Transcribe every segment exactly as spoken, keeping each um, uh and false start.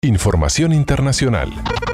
Información internacional.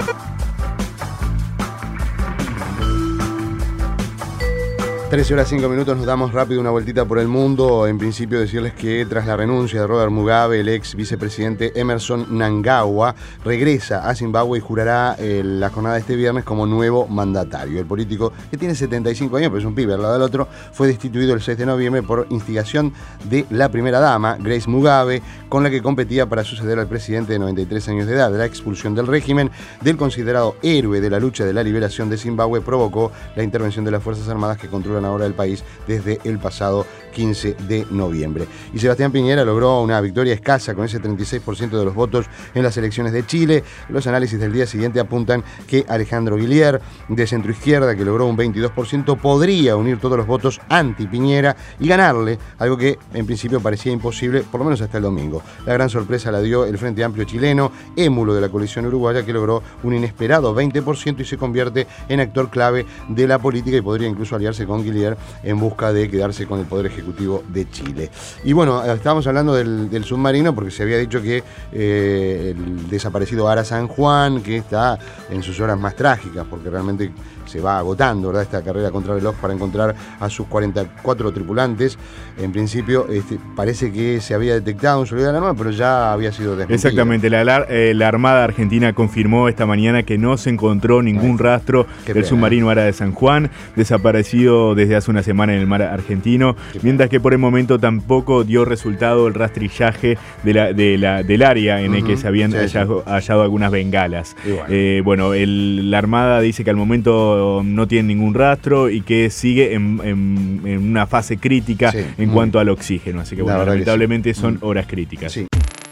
trece horas cinco minutos, nos damos rápido una vueltita por el mundo. En principio decirles que tras la renuncia de Robert Mugabe, el ex vicepresidente Emmerson Mnangagwa regresa a Zimbabue y jurará eh, la jornada de este viernes como nuevo mandatario. El político, que tiene setenta y cinco años, pero es un pibe al lado del otro, fue destituido el seis de noviembre por instigación de la primera dama, Grace Mugabe, con la que competía para suceder al presidente de noventa y tres años de edad. La expulsión del régimen del considerado héroe de la lucha de la liberación de Zimbabue provocó la intervención de las Fuerzas Armadas que controlan ahora del país desde el pasado quince de noviembre. Y Sebastián Piñera logró una victoria escasa con ese treinta y seis por ciento de los votos en las elecciones de Chile. Los análisis del día siguiente apuntan que Alejandro Guillier, de centroizquierda, que logró un veintidós por ciento, podría unir todos los votos anti-Piñera y ganarle, algo que en principio parecía imposible, por lo menos hasta el domingo. La gran sorpresa la dio el Frente Amplio chileno, émulo de la coalición uruguaya, que logró un inesperado veinte por ciento y se convierte en actor clave de la política y podría incluso aliarse con Guillier en busca de quedarse con el Poder Ejecutivo de Chile. Y bueno, estábamos hablando del, del submarino porque se había dicho que eh, el desaparecido Ara San Juan, que está en sus horas más trágicas, porque realmente se va agotando, ¿verdad?, esta carrera contra el reloj para encontrar a sus cuarenta y cuatro tripulantes. En principio, este, parece que se había detectado un soldado alarma, pero ya había sido desmentido. Exactamente, la, eh, la Armada Argentina confirmó esta mañana que no se encontró ningún Ay, rastro del pena. submarino Ara de San Juan, desaparecido desde hace una semana en el mar argentino, qué mientras pena. que por el momento tampoco dio resultado el rastrillaje de la, de la, del área en uh-huh. el que se habían sí, hallado, sí. hallado algunas bengalas. Bueno, eh, bueno el, la Armada dice que al momento no tiene ningún rastro y que sigue en, en, en una fase crítica sí. en mm. cuanto al oxígeno. Así que, bueno, lamentablemente sí. son mm. horas críticas. Sí.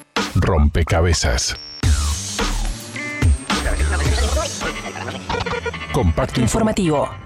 Rompecabezas. Compacto informativo.